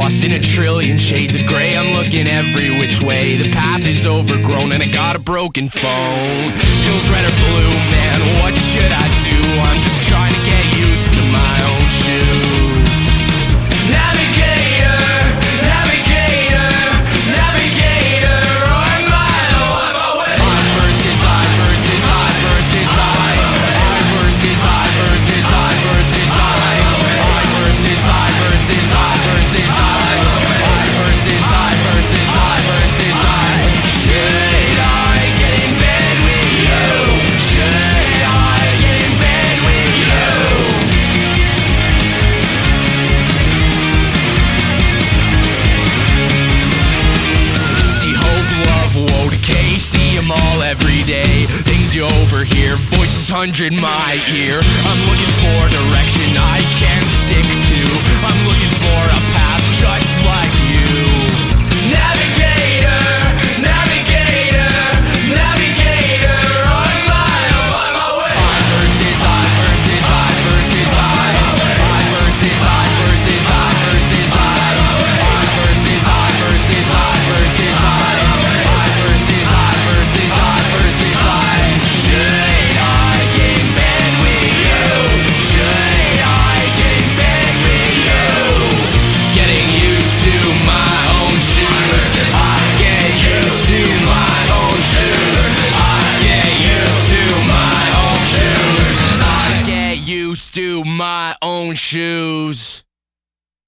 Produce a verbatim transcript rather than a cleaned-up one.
lost in a trillion shades of gray. I'm looking every which way. The path is overgrown and I got a broken phone. Hills red or blue, man, what should I do? I'm just trying to get used to my own shoes. Navigator, navigator, navigator, on my on my way. I versus I versus I versus I. I versus I versus I versus I. I versus I versus I versus I. I versus I versus I versus I. Should I get in bed with you? Should I get in bed with you? See hope, love, woe, decay. See them all every day. Things you overhear, voices hundred my ear. I'm looking for direction I can stick to. I'm looking for a path just like you. Navigator, navigator, navigator, on my on my way. I versus I versus I versus I. I versus I versus I versus I. I versus I versus I versus I. I versus I versus I versus I. Should I get in bed with you? Should I get in bed with you? Getting used to my own shoes. I get used to my own shoes. I get used to my own shoes. I get used to my own shoes.